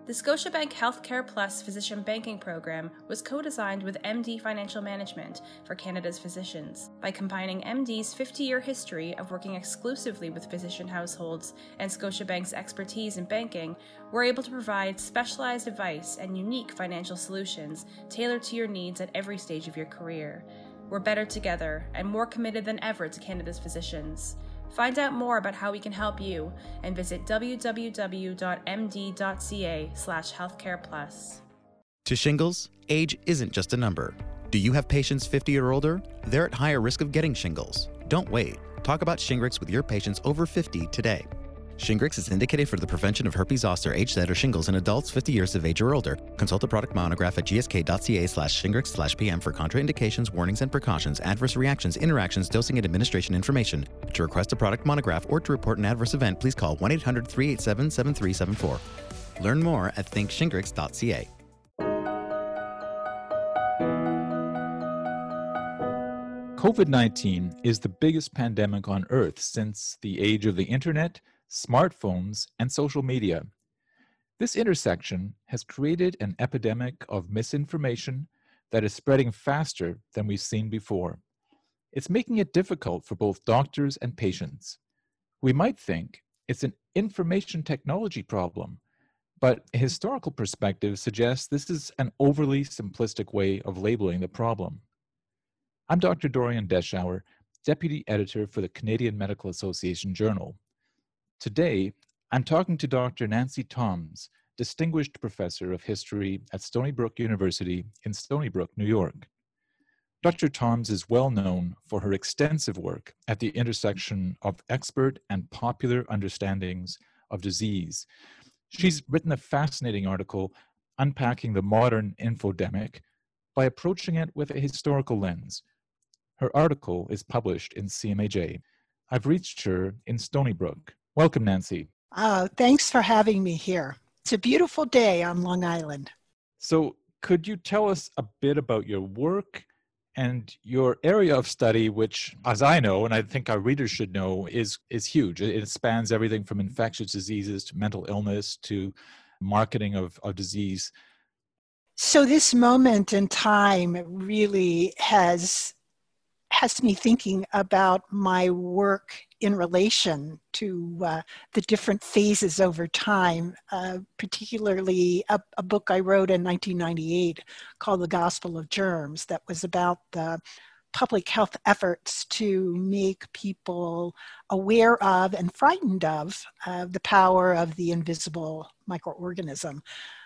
The Scotiabank Healthcare Plus Physician Banking Program was co-designed with MD Financial Management for Canada's physicians. By combining MD's 50-year history of working exclusively with physician households and Scotiabank's expertise in banking, we're able to provide specialized advice and unique financial solutions tailored to your needs at every stage of your career. We're better together and more committed than ever to Canada's physicians. Find out more about how we can help you and visit www.md.ca/healthcareplus. To shingles, age isn't just a number. Do you have patients 50 or older? They're at higher risk of getting shingles. Don't wait. Talk about Shingrix with your patients over 50 today. Shingrix is indicated for the prevention of herpes zoster, HZ, or shingles in adults 50 years of age or older. Consult the product monograph at gsk.ca/shingrix/PM for contraindications, warnings and precautions, adverse reactions, interactions, dosing and administration information. To request a product monograph or to report an adverse event, please call 1-800-387-7374. Learn more at thinkshingrix.ca. COVID-19 is the biggest pandemic on Earth since the age of the internet, smartphones, and social media. This intersection has created an epidemic of misinformation that is spreading faster than we've seen before. It's making it difficult for both doctors and patients. We might think it's an information technology problem, but a historical perspective suggests this is an overly simplistic way of labeling the problem. I'm Dr. Dorian Deschauer, Deputy Editor for the Canadian Medical Association Journal. Today, I'm talking to Dr. Nancy Toms, Distinguished Professor of History at Stony Brook University in Stony Brook, New York. Dr. Toms is well known for her extensive work at the intersection of expert and popular understandings of disease. She's written a fascinating article unpacking the modern infodemic by approaching it with a historical lens. Her article is published in CMAJ. I've reached her in Stony Brook. Welcome, Nancy. Thanks for having me here. It's a beautiful day on Long Island. So could you tell us a bit about your work and your area of study, which, as I know, and I think our readers should know, is huge. It spans everything from infectious diseases to mental illness to marketing of disease. So this moment in time really has me thinking about my work in relation to the different phases over time, particularly a book I wrote in 1998 called The Gospel of Germs that was about the public health efforts to make people aware of and frightened of the power of the invisible microorganism.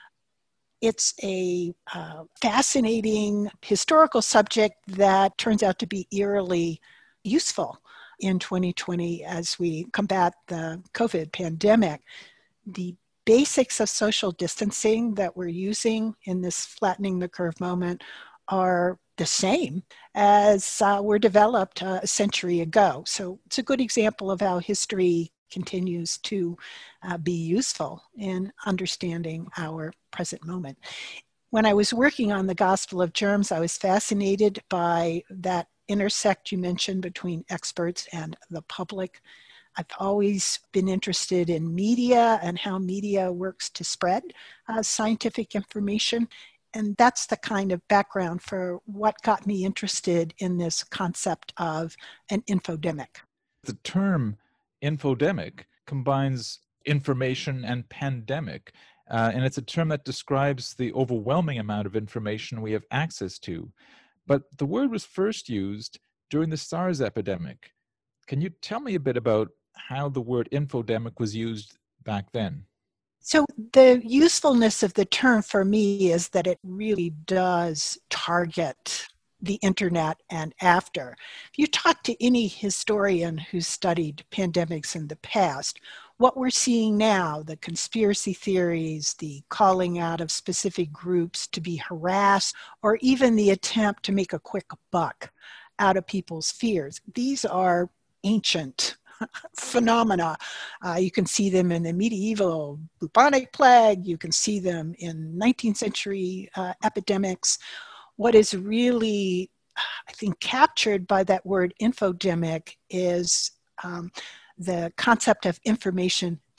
It's a fascinating historical subject that turns out to be eerily useful in 2020 as we combat the COVID pandemic. The basics of social distancing that we're using in this flattening the curve moment are the same as were developed a century ago. So it's a good example of how history continues to be useful in understanding our present moment. When I was working on the Gospel of Germs, I was fascinated by that intersect you mentioned between experts and the public. I've always been interested in media and how media works to spread scientific information. And that's the kind of background for what got me interested in this concept of an infodemic. The term infodemic combines information and pandemic, and it's a term that describes the overwhelming amount of information we have access to. But the word was first used during the SARS epidemic. Can you tell me a bit about how the word infodemic was used back then? So the usefulness of the term for me is that it really does target the internet and after. If you talk to any historian who's studied pandemics in the past, what we're seeing now, the conspiracy theories, the calling out of specific groups to be harassed, or even the attempt to make a quick buck out of people's fears, these are ancient phenomena. You can see them in the medieval bubonic plague. You can see them in 19th century epidemics. What is really, I think, captured by that word infodemic is the concept of information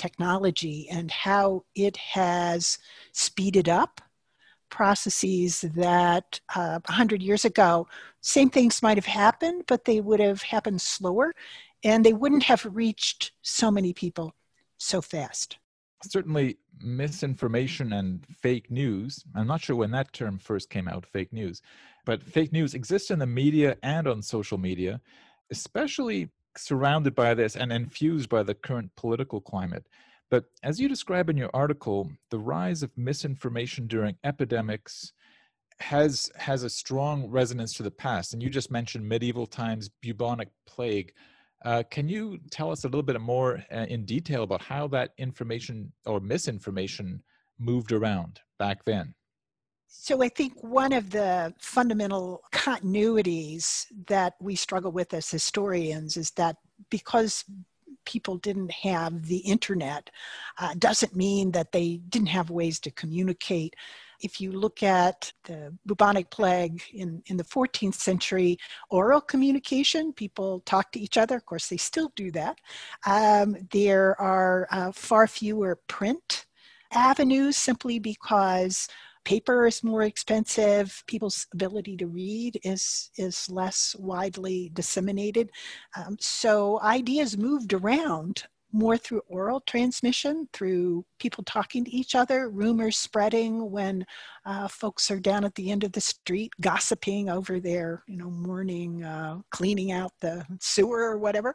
technology and how it has speeded up processes that 100 years ago, same things might have happened, but they would have happened slower and they wouldn't have reached so many people so fast. Certainly, misinformation and fake news, I'm not sure when that term first came out, fake news, but fake news exists in the media and on social media, especially surrounded by this and infused by the current political climate. But as you describe in your article, the rise of misinformation during epidemics has a strong resonance to the past. And you just mentioned medieval times, bubonic plague. Can you tell us a little bit more in detail about how that information or misinformation moved around back then? So I think one of the fundamental continuities that we struggle with as historians is that because people didn't have the internet doesn't mean that they didn't have ways to communicate. If you look at the bubonic plague in the 14th century, oral communication, people talk to each other. Of course, they still do that. There are far fewer print avenues simply because paper is more expensive. People's ability to read is less widely disseminated. So ideas moved around more through oral transmission, through people talking to each other, rumors spreading when folks are down at the end of the street gossiping over their, morning cleaning out the sewer or whatever.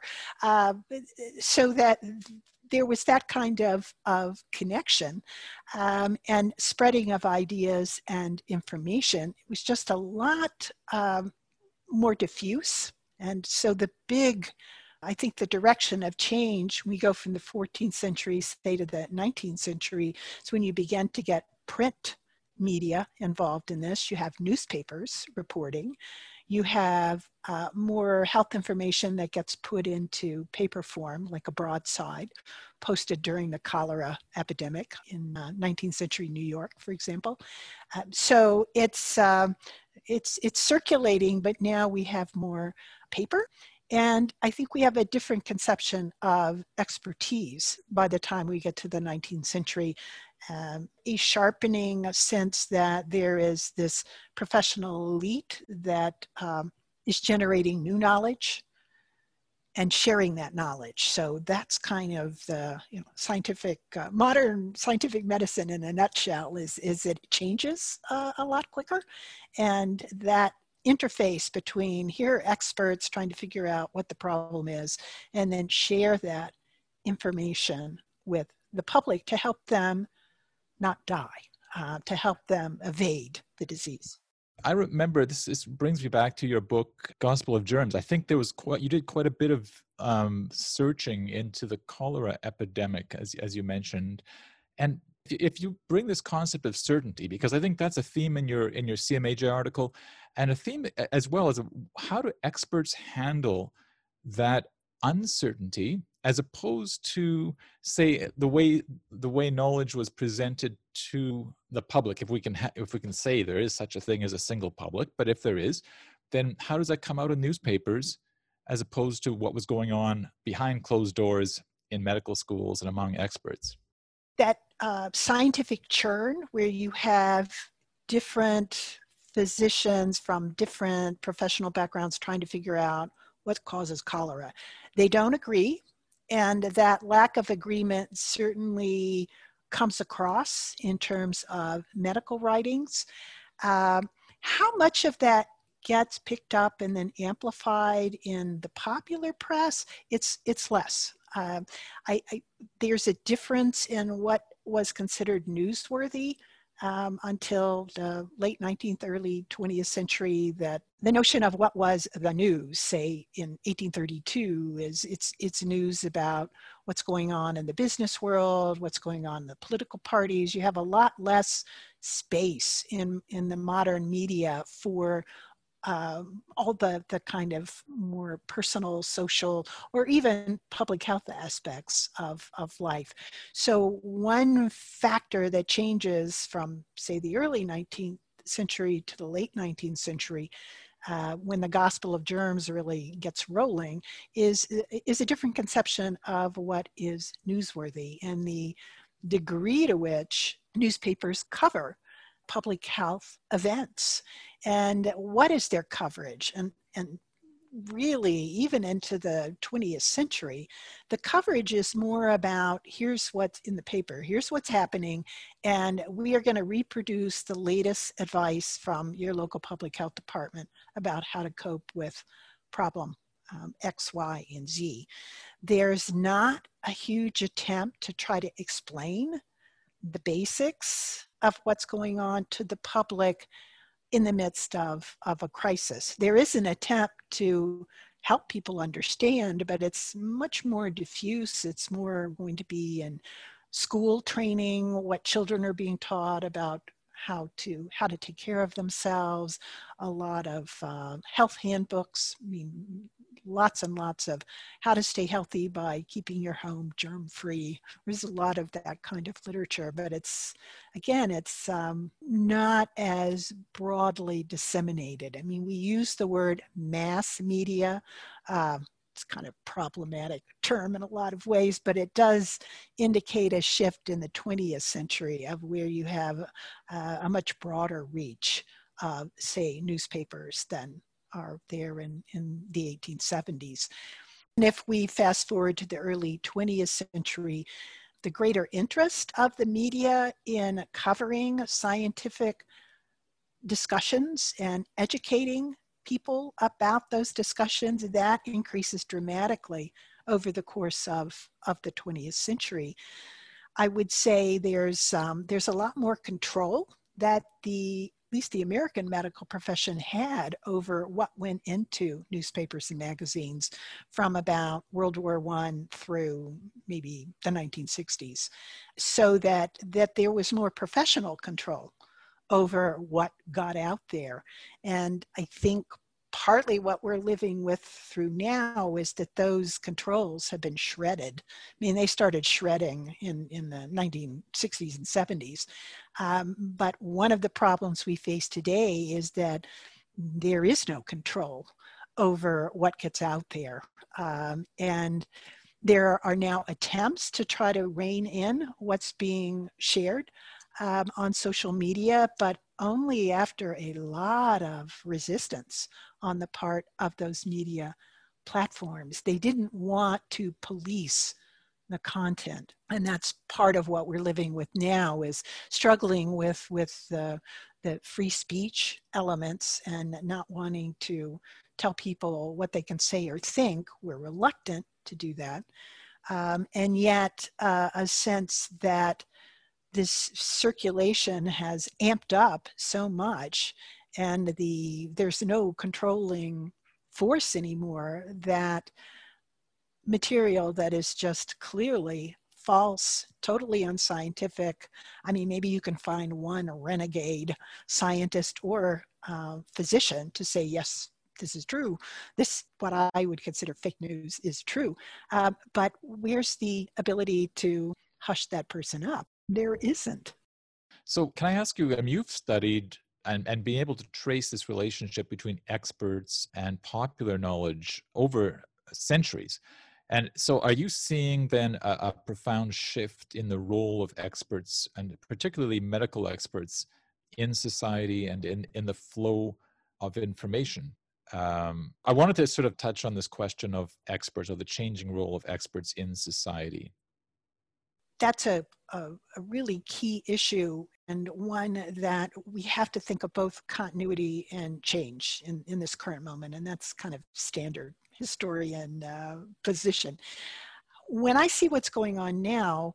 So that there was that kind of connection and spreading of ideas and information. It was just a lot more diffuse. And so I think the direction of change, we go from the 14th century, say, to the 19th century, is when you begin to get print media involved in this. You have newspapers reporting. You have more health information that gets put into paper form, like a broadside, posted during the cholera epidemic in 19th century New York, for example. So it's circulating, but now we have more paper. And I think we have a different conception of expertise by the time we get to the 19th century, a sharpening sense that there is this professional elite that is generating new knowledge and sharing that knowledge. So that's kind of the scientific, modern scientific medicine in a nutshell is it changes a lot quicker. And that interface between here are experts trying to figure out what the problem is and then share that information with the public to help them not die, to help them evade the disease. I remember this brings me back to your book, Gospel of Germs. I think you did quite a bit of searching into the cholera epidemic, as you mentioned. And if you bring this concept of certainty, because I think that's a theme in your CMAJ article, and a theme as well as how do experts handle that uncertainty as opposed to, say, the way knowledge was presented to the public. If we can say there is such a thing as a single public, but if there is, then how does that come out in newspapers as opposed to what was going on behind closed doors in medical schools and among experts? That scientific churn where you have different physicians from different professional backgrounds trying to figure out what causes cholera. They don't agree, and that lack of agreement certainly comes across in terms of medical writings. How much of that gets picked up and then amplified in the popular press? It's less. There's a difference in what was considered newsworthy until the late 19th, early 20th century, that the notion of what was the news, say in 1832, is it's news about what's going on in the business world, what's going on in the political parties. You have a lot less space in the modern media for all the kind of more personal, social, or even public health aspects of life. So one factor that changes from, say, the early 19th century to the late 19th century when the gospel of germs really gets rolling, is a different conception of what is newsworthy and the degree to which newspapers cover public health events and what is their coverage. And really, even into the 20th century, the coverage is more about here's what's in the paper, here's what's happening, and we are going to reproduce the latest advice from your local public health department about how to cope with problem X, Y, and Z. There's not a huge attempt to try to explain the basics of what's going on to the public in the midst of a crisis. There is an attempt to help people understand, but it's much more diffuse. It's more going to be in school training, what children are being taught about how to take care of themselves, a lot of health handbooks. I mean, lots and lots of how to stay healthy by keeping your home germ-free. There's a lot of that kind of literature, but it's not as broadly disseminated. I mean, we use the word mass media. It's kind of problematic term in a lot of ways, but it does indicate a shift in the 20th century of where you have a much broader reach of, say, newspapers than are there in the 1870s. And if we fast forward to the early 20th century, the greater interest of the media in covering scientific discussions and educating people about those discussions, that increases dramatically over the course of the 20th century. I would say there's a lot more control that at least the American medical profession had over what went into newspapers and magazines from about World War I through maybe the 1960s, so that there was more professional control over what got out there. And I think partly what we're living with through now is that those controls have been shredded. I mean, they started shredding in the 1960s and 70s. But one of the problems we face today is that there is no control over what gets out there. And there are now attempts to try to rein in what's being shared on social media, but only after a lot of resistance on the part of those media platforms. They didn't want to police the content. And that's part of what we're living with now, is struggling with the free speech elements and not wanting to tell people what they can say or think. We're reluctant to do that. And yet a sense that this circulation has amped up so much, and there's no controlling force anymore, that material that is just clearly false, totally unscientific. I mean, maybe you can find one renegade scientist or physician to say, yes, this is true. This, what I would consider fake news, is true. But where's the ability to hush that person up? There isn't. So can I ask you, you've studied and being able to trace this relationship between experts and popular knowledge over centuries. And so are you seeing then a profound shift in the role of experts, and particularly medical experts, in society and in the flow of information? I wanted to sort of touch on this question of experts, or the changing role of experts in society. That's a really key issue, and one that we have to think of both continuity and change in this current moment. And that's kind of standard historian position. When I see what's going on now,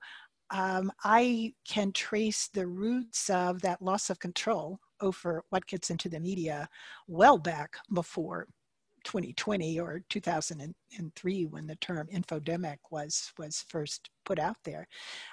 I can trace the roots of that loss of control over what gets into the media well back before 2020 or 2003, when the term infodemic was first put out there.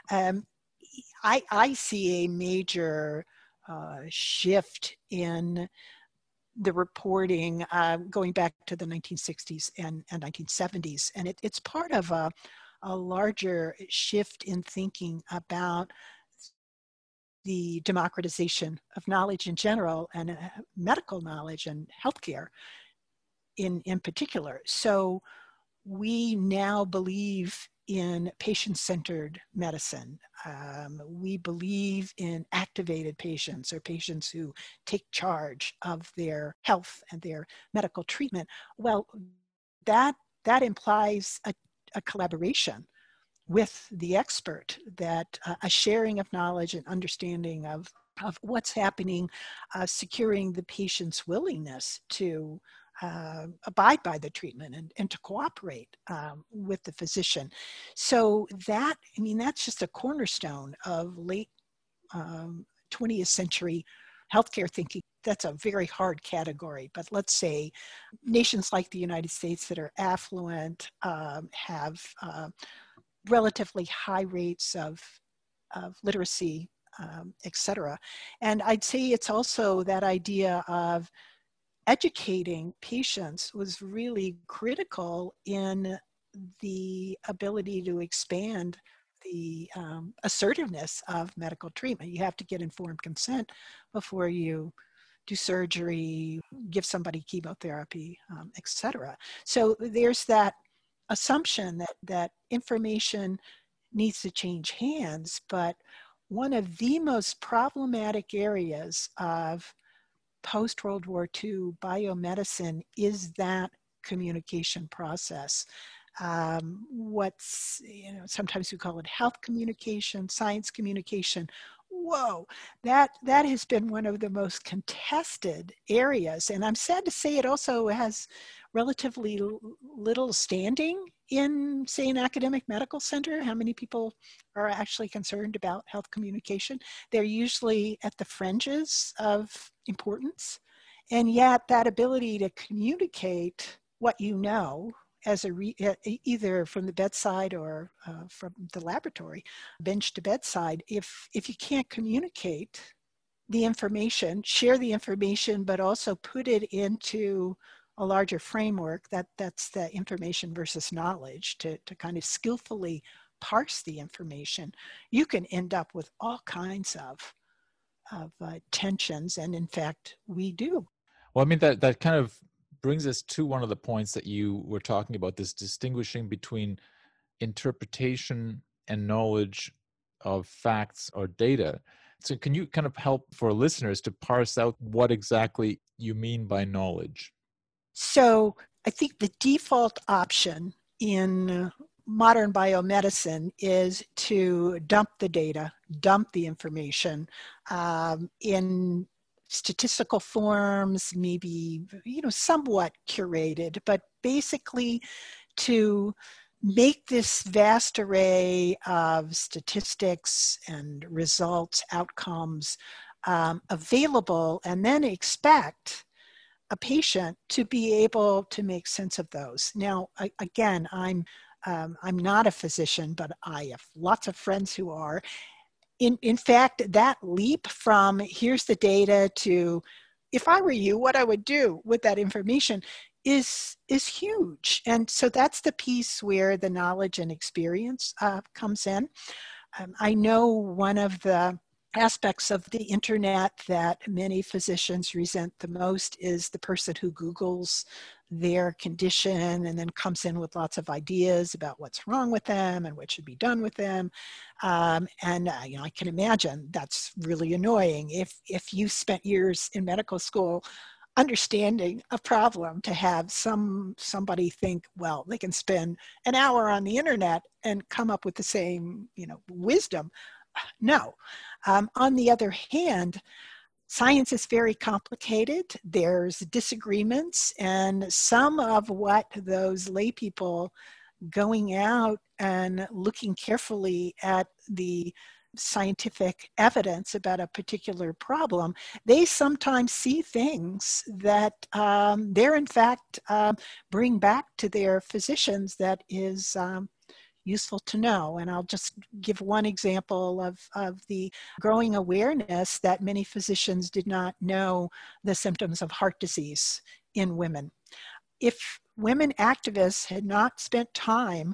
I see a major shift in the reporting going back to the 1960s and 1970s. And it's part of a larger shift in thinking about the democratization of knowledge in general and medical knowledge and healthcare in particular. So we now believe in patient-centered medicine. We believe in activated patients, or patients who take charge of their health and their medical treatment. Well, that implies a collaboration with the expert, that a sharing of knowledge and understanding of what's happening, securing the patient's willingness to abide by the treatment and to cooperate with the physician. So that's just a cornerstone of late 20th century healthcare thinking. That's a very hard category, but let's say nations like the United States that are affluent have relatively high rates of literacy, et cetera. And I'd say it's also that idea of educating patients was really critical in the ability to expand the assertiveness of medical treatment. You have to get informed consent before you do surgery, give somebody chemotherapy, et cetera. So there's that assumption that information needs to change hands, but one of the most problematic areas of post-World War II biomedicine is that communication process. Sometimes we call it health communication, science communication. Whoa, that has been one of the most contested areas. And I'm sad to say it also has relatively little standing in, say, an academic medical center. How many people are actually concerned about health communication? They're usually at the fringes of importance. And yet that ability to communicate what you know as either from the bedside or from the laboratory, bench to bedside, if you can't communicate the information, share the information, but also put it into a larger framework, that's the information versus knowledge, to kind of skillfully parse the information, you can end up with all kinds of tensions. And in fact, we do. Well, I mean, that kind of brings us to one of the points that you were talking about, this distinguishing between interpretation and knowledge of facts or data. So can you kind of help for listeners to parse out what exactly you mean by knowledge? So I think the default option in modern biomedicine is to dump the data, dump the information in statistical forms, maybe, somewhat curated, but basically to make this vast array of statistics and results, outcomes available, and then expect a patient to be able to make sense of those. Now, again, I'm not a physician, but I have lots of friends who are. In fact, that leap from here's the data to, if I were you, what I would do with that information is huge. And so that's the piece where the knowledge and experience comes in. I know one of the aspects of the internet that many physicians resent the most is the person who Googles their condition and then comes in with lots of ideas about what's wrong with them and what should be done with them. I can imagine that's really annoying. If you spent years in medical school understanding a problem, to have somebody think, well, they can spend an hour on the internet and come up with the same, wisdom. No. On the other hand, science is very complicated. There's disagreements, and some of what those lay people going out and looking carefully at the scientific evidence about a particular problem, they sometimes see things that they're in fact bring back to their physicians that is useful to know. And I'll just give one example of the growing awareness that many physicians did not know the symptoms of heart disease in women. If women activists had not spent time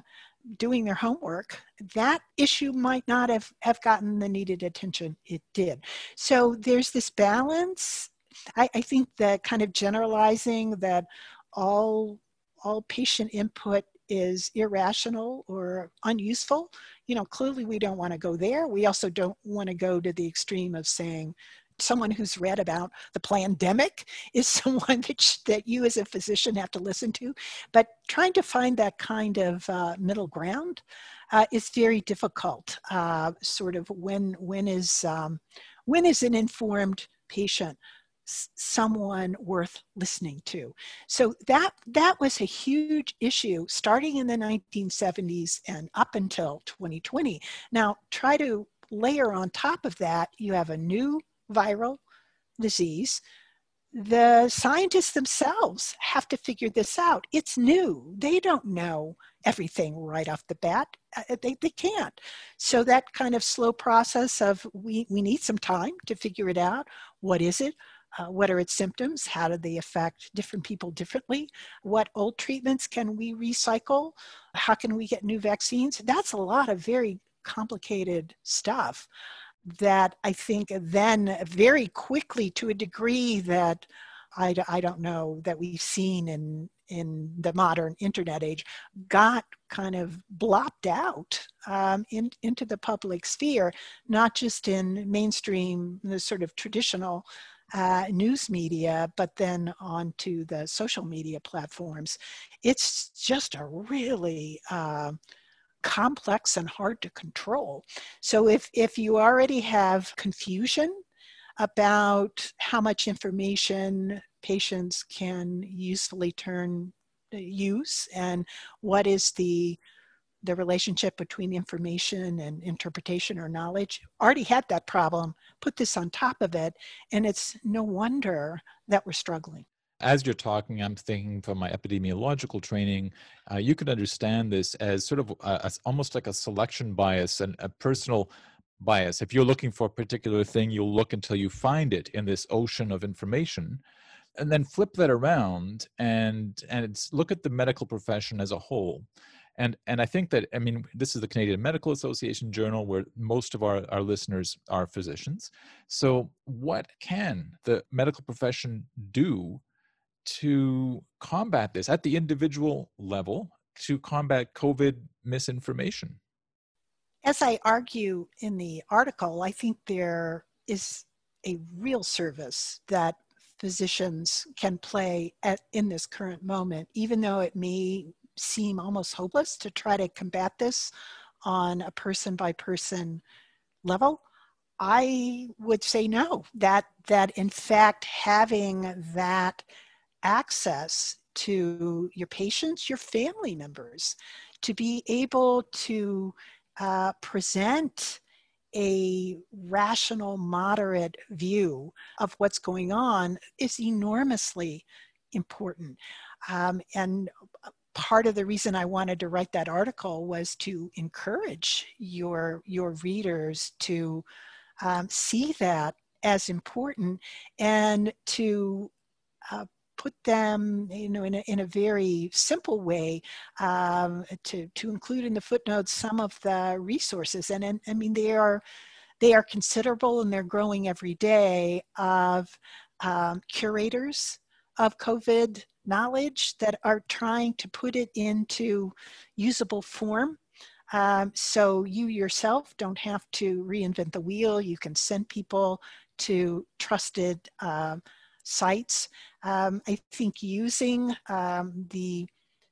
doing their homework, that issue might not have gotten the needed attention it did. So there's this balance. I think that kind of generalizing that all patient input is irrational or unuseful, clearly we don't want to go there. We also don't want to go to the extreme of saying someone who's read about the pandemic is someone that you as a physician have to listen to. But trying to find that kind of middle ground is very difficult. Sort of when is an informed patient someone worth listening to? So that was a huge issue starting in the 1970s and up until 2020. Now try to layer on top of that, you have a new viral disease. The scientists themselves have to figure this out. It's new. They don't know everything right off the bat. They can't. So that kind of slow process of we need some time to figure it out. What is it? What are its symptoms? How do they affect different people differently? What old treatments can we recycle? How can we get new vaccines? That's a lot of very complicated stuff that I think then very quickly, to a degree that I don't know that we've seen in the modern internet age, got kind of blopped out into the public sphere, not just in mainstream, the sort of traditional news media, but then onto the social media platforms. It's just a really complex and hard to control. So if you already have confusion about how much information patients can usefully use and what is the relationship between information and interpretation or knowledge, already had that problem, put this on top of it, and it's no wonder that we're struggling. As you're talking, I'm thinking from my epidemiological training, you could understand this as sort of almost like a selection bias and a personal bias. If you're looking for a particular thing, you'll look until you find it in this ocean of information, and then flip that around and look at the medical profession as a whole. And I think that, this is the Canadian Medical Association Journal, where most of our listeners are physicians. So what can the medical profession do to combat this at the individual level, to combat COVID misinformation? As I argue in the article, I think there is a real service that physicians can play in this current moment, even though it may seem almost hopeless to try to combat this on a person-by-person level. I would say no, that in fact having that access to your patients, your family members, to be able to present a rational, moderate view of what's going on is enormously important. And part of the reason I wanted to write that article was to encourage your readers to see that as important and to put them, in a very simple way, to include in the footnotes some of the resources. And they are considerable, and they're growing every day, of curators of COVID knowledge that are trying to put it into usable form. So you yourself don't have to reinvent the wheel. You can send people to trusted sites. I think using the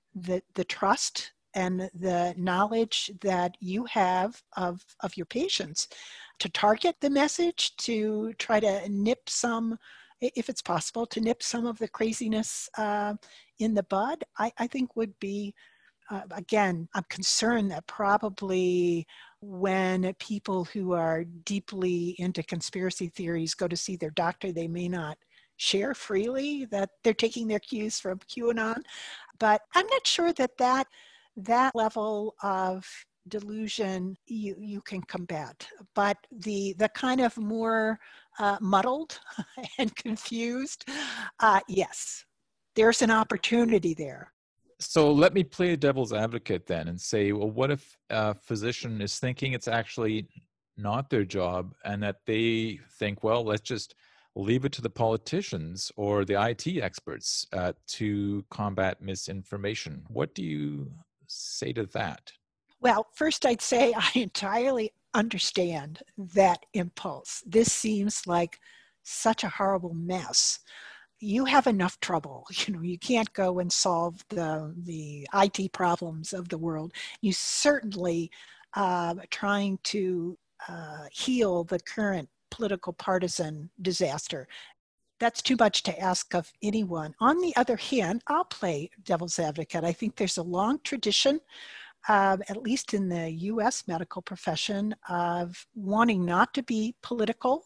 trust and the knowledge that you have of your patients to target the message, to try to nip some, if it's possible, to nip some of the craziness in the bud, I think would be, again, I'm concerned that probably when people who are deeply into conspiracy theories go to see their doctor, they may not share freely that they're taking their cues from QAnon. But I'm not sure that level of delusion you can combat. But the kind of more muddled and confused, yes, there's an opportunity there. So let me play devil's advocate then and say, well, what if a physician is thinking it's actually not their job and that they think, well, let's just leave it to the politicians or the IT experts to combat misinformation? What do you say to that? Well, first I'd say I entirely understand that impulse. This seems like such a horrible mess. You have enough trouble. You can't go and solve the IT problems of the world. You certainly trying to heal the current political partisan disaster. That's too much to ask of anyone. On the other hand, I'll play devil's advocate. I think there's a long tradition, at least in the US medical profession, of wanting not to be political,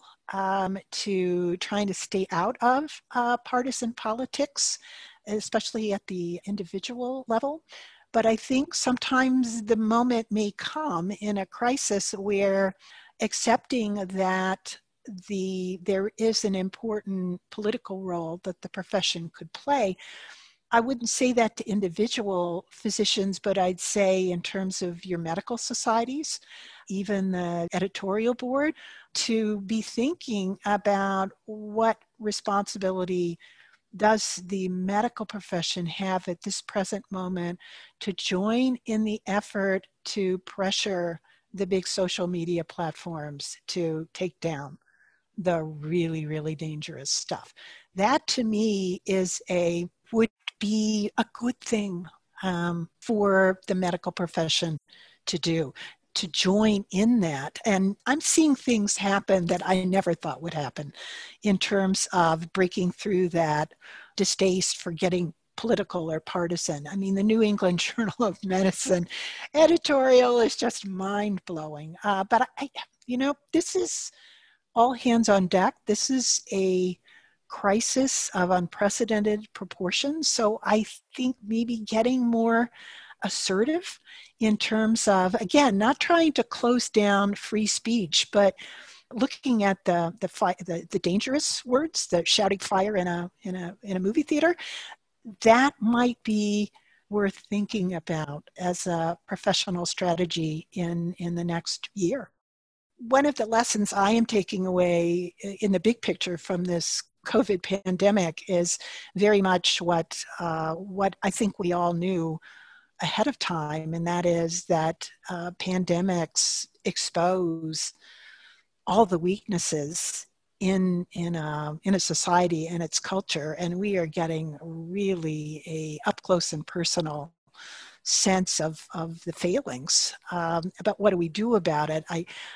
to trying to stay out of partisan politics, especially at the individual level. But I think sometimes the moment may come in a crisis where accepting that there is an important political role that the profession could play. I wouldn't say that to individual physicians, but I'd say in terms of your medical societies, even the editorial board, to be thinking about what responsibility does the medical profession have at this present moment to join in the effort to pressure the big social media platforms to take down the really, really dangerous stuff. That to me would be a good thing for the medical profession to do, to join in that. And I'm seeing things happen that I never thought would happen in terms of breaking through that distaste for getting political or partisan. I mean, the New England Journal of Medicine editorial is just mind-blowing. But this is all hands on deck. This is a crisis of unprecedented proportions. So I think maybe getting more assertive in terms of, again, not trying to close down free speech, but looking at the dangerous words, the shouting fire in a movie theater, that might be worth thinking about as a professional strategy in the next year. One of the lessons I am taking away in the big picture from this COVID pandemic is very much what I think we all knew ahead of time, and that is that pandemics expose all the weaknesses in a society and its culture, and we are getting really a up close and personal sense of the failings. But what do we do about it?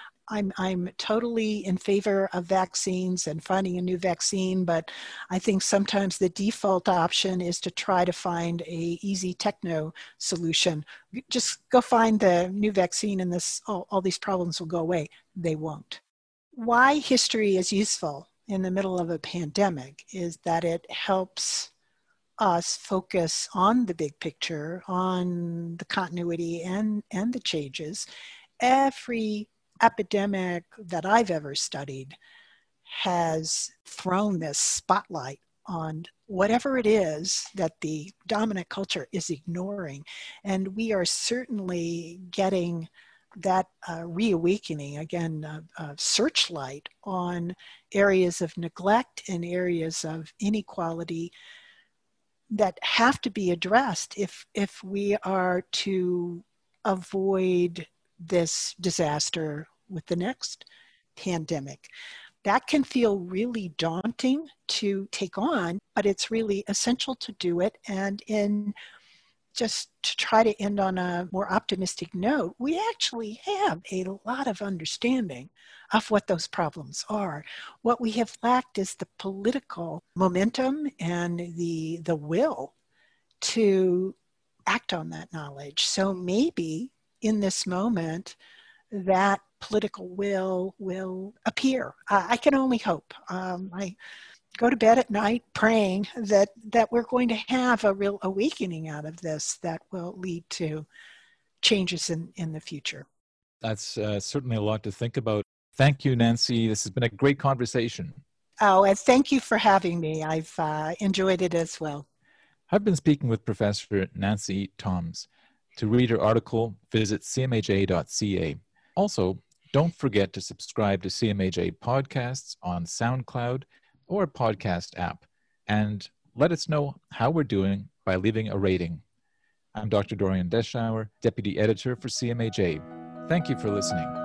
I'm totally in favor of vaccines and finding a new vaccine, but I think sometimes the default option is to try to find a easy techno solution. Just go find the new vaccine and all these problems will go away. They won't. Why history is useful in the middle of a pandemic is that it helps us focus on the big picture, on the continuity and the changes. Every epidemic that I've ever studied has thrown this spotlight on whatever it is that the dominant culture is ignoring. And we are certainly getting that reawakening, again, searchlight on areas of neglect and areas of inequality that have to be addressed if we are to avoid this disaster with the next pandemic. That can feel really daunting to take on, but it's really essential to do it. And just to try to end on a more optimistic note, we actually have a lot of understanding of what those problems are. What we have lacked is the political momentum and the will to act on that knowledge. So maybe in this moment, that political will appear. I can only hope. I go to bed at night praying that we're going to have a real awakening out of this that will lead to changes in the future. That's certainly a lot to think about. Thank you, Nancy. This has been a great conversation. Oh, and thank you for having me. I've enjoyed it as well. I've been speaking with Professor Nancy Toms. To read her article, visit cmaj.ca. Also, don't forget to subscribe to CMAJ podcasts on SoundCloud or a podcast app, and let us know how we're doing by leaving a rating. I'm Dr. Dorian Deschauer, Deputy Editor for CMAJ. Thank you for listening.